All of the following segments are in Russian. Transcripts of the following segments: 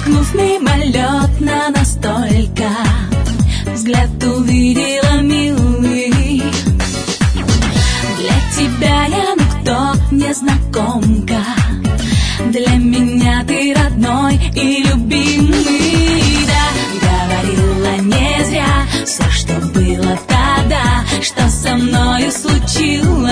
Мелькнув мимолетно настолько, взгляд увидела милый. Для тебя я никто, незнакомка, для меня ты родной и любимый. Да, говорила не зря все, что было тогда, что со мною случилось.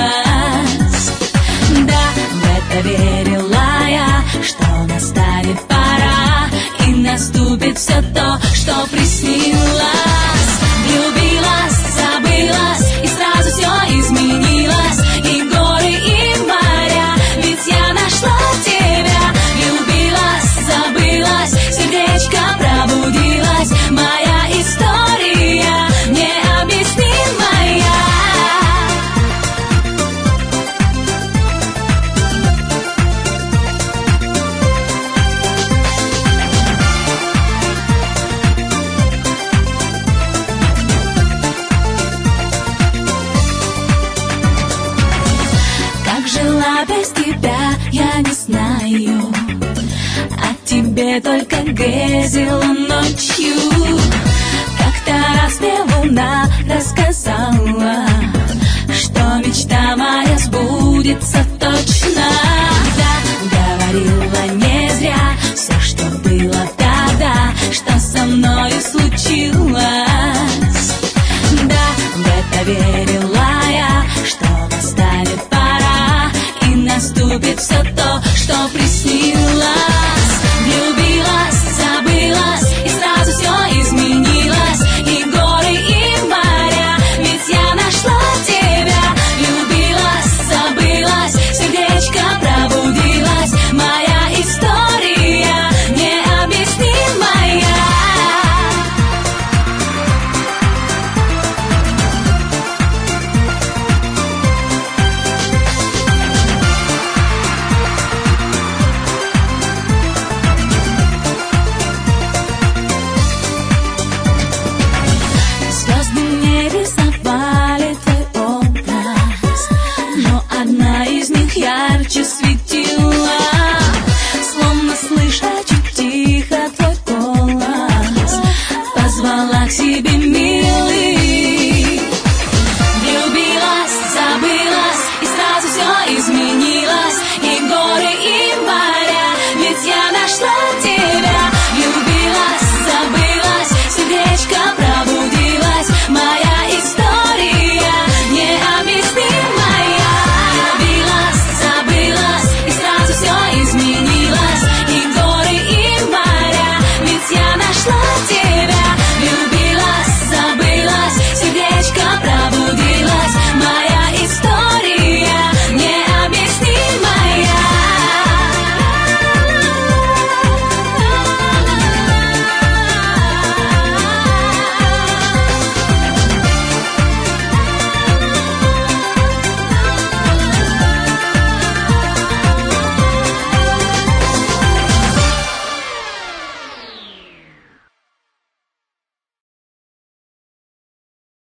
Да, в это верила я, что настанет пора, и наступит все то, что приснилось. Влюбилась, забылась, и сразу все изменилось. И горы, и моря, ведь я нашла тебя. Влюбилась, забылась, сердечко пробудилось. Моя история необъяснимая. Как жила без тебя, я не знаю. О тебе только грезила ночью. Как-то раз мне луна рассказала, что мечта моя сбудется точно. Да, говорила не зря все, что было тогда, что со мною случилось. Да, в это верила я, что настанет пора, и наступит все то, что